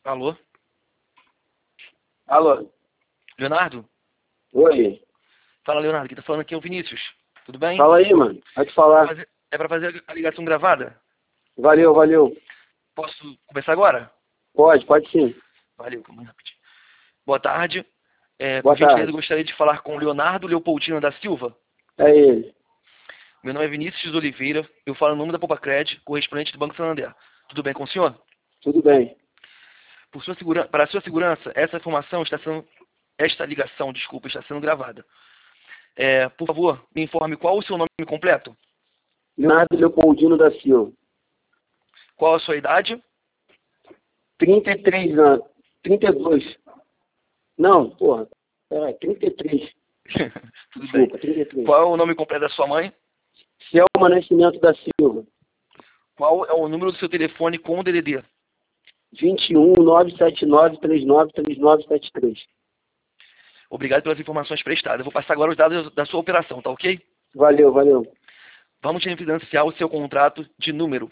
Alô? Alô? Leonardo? Oi. Fala, Leonardo. Quem tá falando aqui é o Vinícius. Tudo bem? Fala aí, mano. Pode falar. É pra fazer a ligação gravada? Valeu, valeu. Posso começar agora? Pode sim. Valeu, calma aí rapidinho. Boa tarde. Por Boa gentileza, tarde. eu gostaria de falar com o Leonardo Leopoldino da Silva. É ele. Meu nome é Vinícius de Oliveira. Eu falo em nome da Popacred, correspondente do Banco Santander. Tudo bem com o senhor? Tudo bem. Para a sua segurança, esta ligação, desculpa, está sendo gravada. Por favor, me informe qual o seu nome completo, Leonardo Leopoldino da Silva. qual a sua idade, 33 anos. 32. Não, porra. 33. tudo bem. Desculpa, 33. Qual é o nome completo da sua mãe? Selma Nascimento da Silva. Qual é o número do seu telefone com o DDD? 21 979 39 3973. Obrigado pelas informações prestadas. Eu vou passar agora os dados da sua operação, tá ok? Valeu, valeu. Vamos financiar o seu contrato de número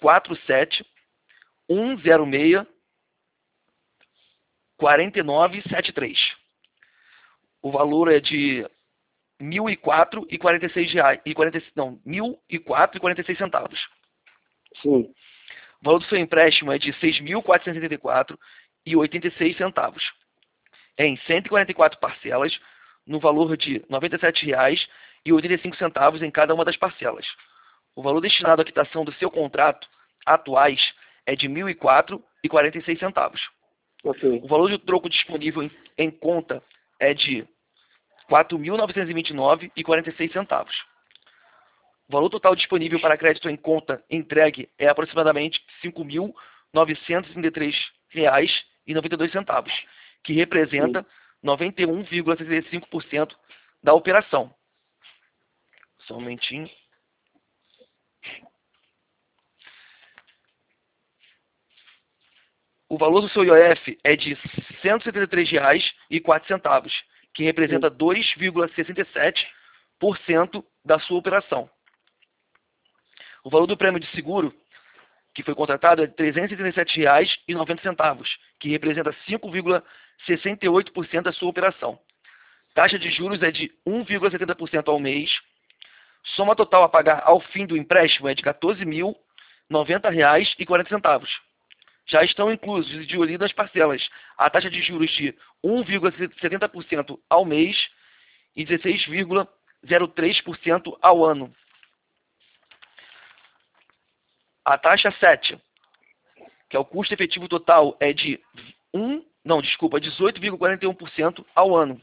47106-4973. O valor é de R$ 1.004,46 não, R$ 1.004,46. Sim. O valor do seu empréstimo é de R$ 6.474,86. Em 144 parcelas, no valor de R$ 97,85 em cada uma das parcelas. O valor destinado à quitação do seu contrato atuais é de R$ 1.004,46. Ok. O valor de troco disponível em conta é de R$ 4.929,46. O valor total disponível para crédito em conta entregue é aproximadamente R$ 5.933,92, que representa 91,65% da operação. Só um momentinho. O valor do seu IOF é de R$ 173,04, que representa 2,67% da sua operação. O valor do prêmio de seguro que foi contratado é de R$ 387,90, que representa 5,68% da sua operação. Taxa de juros é de 1,70% ao mês. Soma total a pagar ao fim do empréstimo é de R$ 14.090,40. Já estão inclusos e divididas as parcelas a taxa de juros de 1,70% ao mês e 16,03% ao ano. A taxa 7, que é o custo efetivo total, é de 18,41% ao ano.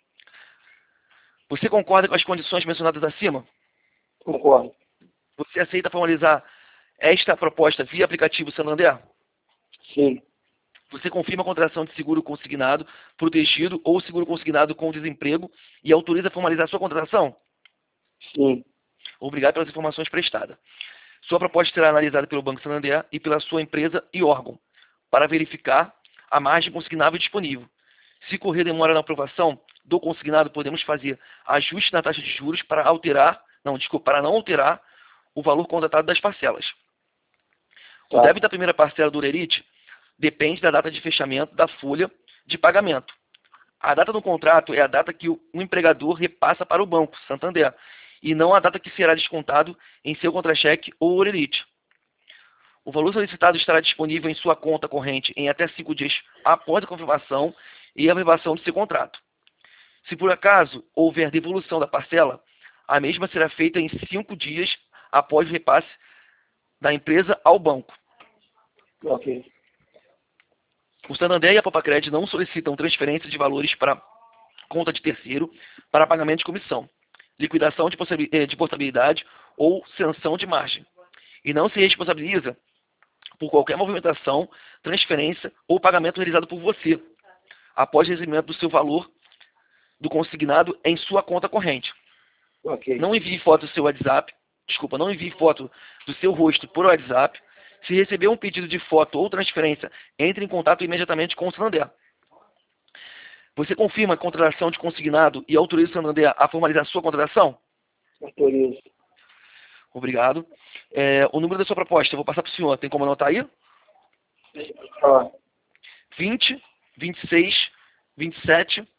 Você concorda com as condições mencionadas acima? Concordo. Você aceita formalizar esta proposta via aplicativo Santander? Sim. Você confirma a contratação de seguro consignado, protegido ou seguro consignado com desemprego e autoriza a formalizar sua contratação? Sim. Obrigado pelas informações prestadas. Sua proposta será analisada pelo Banco Santander e pela sua empresa e órgão, para verificar a margem consignável disponível. Se correr demora na aprovação do consignado, podemos fazer ajuste na taxa de juros para não alterar o valor contratado das parcelas. O débito da primeira parcela do Lerite depende da data de fechamento da folha de pagamento. A data do contrato é a data que o empregador repassa para o Banco Santander, e não a data que será descontado em seu contra-cheque ou Lerite. O valor solicitado estará disponível em sua conta corrente em até 5 dias após a confirmação e aprovação do seu contrato. Se por acaso houver devolução da parcela, a mesma será feita em 5 dias após o repasse da empresa ao banco. Ok. O Santander e a Popacred não solicitam transferência de valores para conta de terceiro para pagamento de comissão, liquidação de portabilidade ou sanção de margem, e não se responsabiliza por qualquer movimentação, transferência ou pagamento realizado por você, após o recebimento do seu valor do consignado em sua conta corrente. Ok. Não envie foto do seu WhatsApp, não envie foto do seu rosto por WhatsApp. Se receber um pedido de foto ou transferência, entre em contato imediatamente com o Santander. Você confirma a contratação de consignado e autoriza o Santander a formalizar sua contratação? Autorizo. Obrigado. O número da sua proposta, eu vou passar para o senhor. Tem como anotar aí? Ó, 20, 26, 27,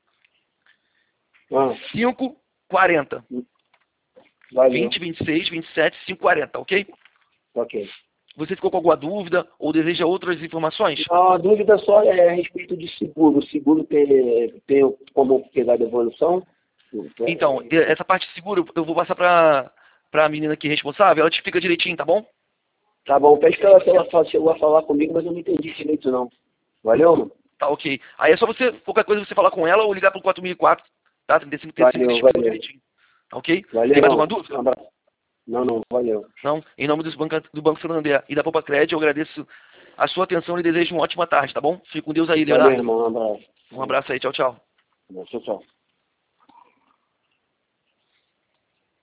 Ah, 5, 40. valeu. 20, 26, 27, 5, 40, ok? Ok. Você ficou com alguma dúvida ou deseja outras informações? Não, a dúvida só é a respeito de seguro. O seguro tem como pegar devolução? Então, essa parte de seguro eu vou passar para a menina aqui responsável, ela te explica direitinho, tá bom? Tá bom, parece que ela chegou a falar comigo, mas eu não entendi direito não. Valeu, mano? Tá, ok. Aí é só você, qualquer coisa você falar com ela ou ligar pro 4004, tá? 35, 35, eles Valeu, explicam valeu. direitinho. Tá, ok? Valeu. Tem mais alguma dúvida? Um abraço. Não, valeu. Não? Em nome do Banco Santander e da Poupa Crédito, eu agradeço a sua atenção e desejo uma ótima tarde, tá bom? Fique com Deus aí, Valeu, Leonardo. irmão. Um abraço. Um abraço aí, tchau, tchau. Tchau, tchau.